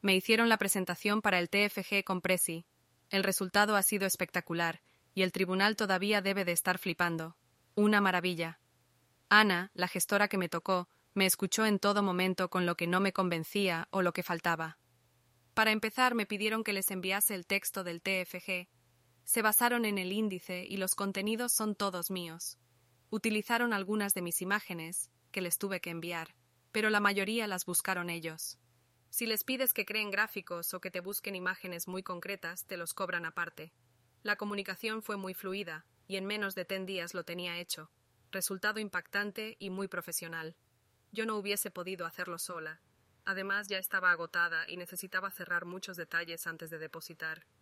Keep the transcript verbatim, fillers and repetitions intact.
Me hicieron la presentación para el T F G con Prezi. El resultado ha sido espectacular, y el tribunal todavía debe de estar flipando. Una maravilla. Ana, la gestora que me tocó, me escuchó en todo momento con lo que no me convencía o lo que faltaba. Para empezar, me pidieron que les enviase el texto del T F G. Se basaron en el índice y los contenidos son todos míos. Utilizaron algunas de mis imágenes, que les tuve que enviar, pero la mayoría las buscaron ellos. Si les pides que creen gráficos o que te busquen imágenes muy concretas, te los cobran aparte. La comunicación fue muy fluida, y en menos de ten días lo tenía hecho. Resultado impactante y muy profesional. Yo no hubiese podido hacerlo sola. Además, ya estaba agotada y necesitaba cerrar muchos detalles antes de depositar.